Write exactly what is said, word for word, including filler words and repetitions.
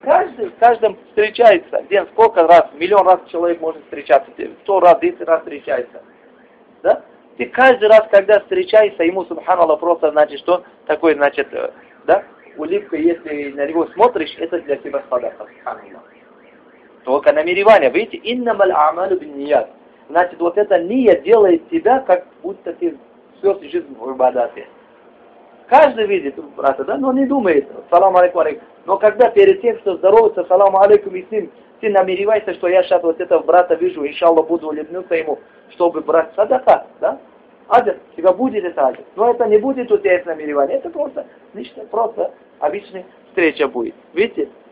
Каждый с каждым встречается. День сколько раз, миллион раз человек может встречаться, сто раз, десять раз встречается. Да? Ты каждый раз, когда встречаешься, ему, субханаллах, просто, значит, что такое, значит, да, улыбка, если на него смотришь, это для тебя садака, субханаллах. Только намеревание, видите, иннамаль а'малу бинният. Значит, вот это ния делает тебя, как будто ты всю жизнь в ибадате. Каждый видит брата, да, но не думает, салам алейкум, алейкум. Но когда перед тем, что здороваться, салам алейкум, и с ним, ты намереваешься, что я сейчас вот этого брата вижу, иншаллах буду улыбнуться ему, чтобы брать садака, да? Аджр, тебя будет это аджр. Но это не будет у тебя намеревание, это просто, лично, просто обычная встреча будет. Видите?